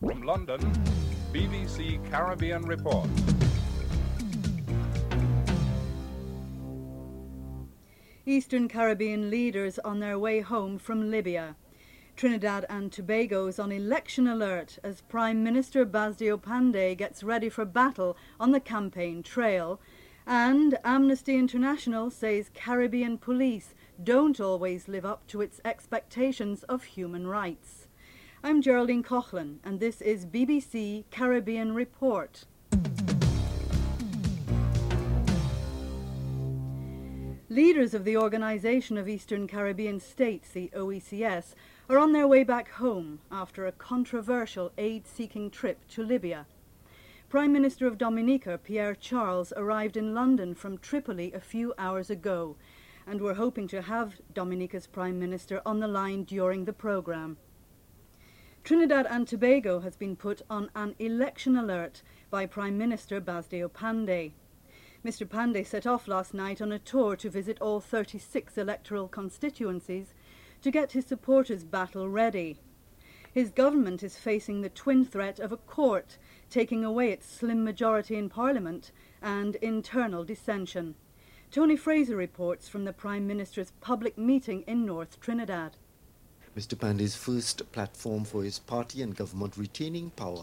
From London, BBC Caribbean Report. Eastern Caribbean leaders on their way home from Libya. Trinidad and Tobago is on election alert as Prime Minister Bas Diop gets ready for battle on the campaign trail. And Amnesty International says Caribbean police don't always live up to its expectations of human rights. I'm Geraldine Coughlan, and this is BBC Caribbean Report. Leaders of the Organisation of Eastern Caribbean States, the OECS, are on their way back home after a controversial aid-seeking trip to Libya. Prime Minister of Dominica, Pierre Charles, arrived in London from Tripoli a few hours ago, and we're hoping to have Dominica's Prime Minister on the line during the programme. Trinidad and Tobago has been put on an election alert by Prime Minister Bas Diop. Mr. Pandey set off last night on a tour to visit all 36 electoral constituencies to get his supporters battle ready. His government is facing the twin threat of a court taking away its slim majority in Parliament and internal dissension. Tony Fraser reports from the Prime Minister's public meeting in North Trinidad. Mr. Pandey's first platform for his party and government retaining power